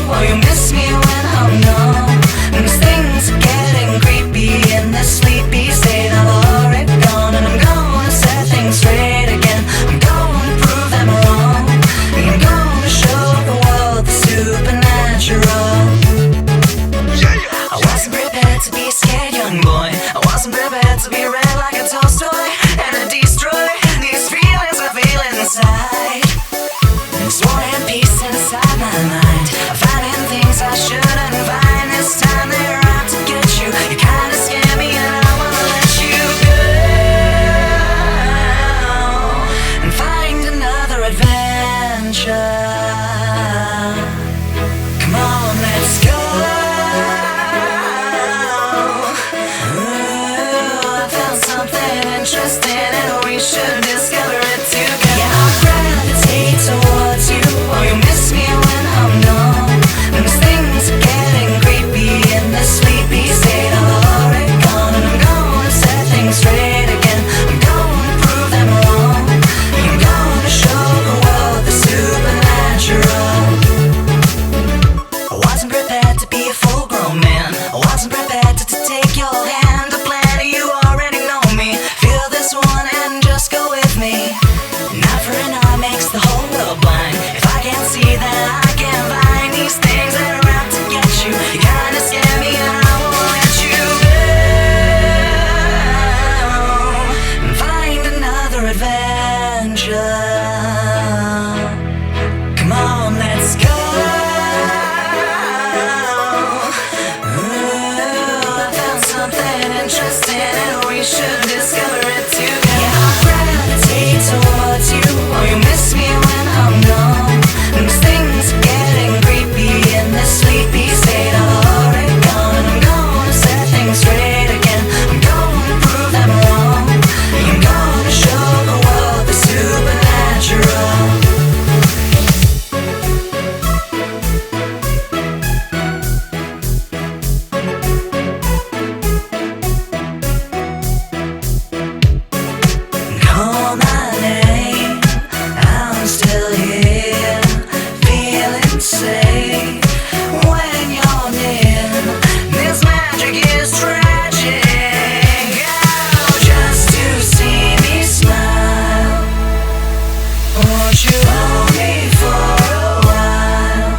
or you miss me when I'm gone. These things are getting creepy in this sleepy state I've already gone, and I'm gonna set things straight again. I'm gonna prove them wrong. I'm gonna show the world the supernatural. I wasn't prepared to be a scared young boy. I wasn't prepared to be read like a Tolstoy and to destroy these feelings I feel inside. This war and peace inside my mind. I'm finding things I shouldn't find. This time they're out to get you. You kinda scare me and I wanna let you go and find another adventure. Come on, let's go. Ooh, I found something interesting and we should discover it together. Yeah, I'll gravitate towards you, or you miss me when I'm gone. These things are getting creepy in this sleepy state I've already gone, and I'm gonna set things straight again. I'm gonna prove them wrong. I'm gonna show the world the supernatural. I wasn't prepared to be a full-grown man. I wasn't prepared to take your hand to plan. You already know me. Feel this one and just go with me. An eye for an eye makes the whole world blind. If I can't see, then I can't find these things that are out to get you. You kinda scare me and I won't let you go and find another adventure. Come on, let's go. Ooh, I found something interesting and we should discover it together. Yeah, I'll gravitate towards you, or you miss me when I'm gone. These things are getting creepy in this sleepy state I've already gone, and I'm gonna set things straight again. I'm gonna prove them wrong. I'm gonna show the world the supernatural. Call my name, I'm still here, feeling safe when you're near. This magic is tragic. Oh, just to see me smile, won't you hold me for a while?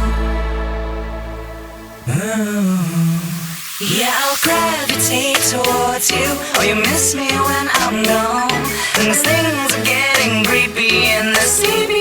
Yeah, I'll gravitate towards you, or you miss me when I'm gone. And these things are getting creepy in the sleepy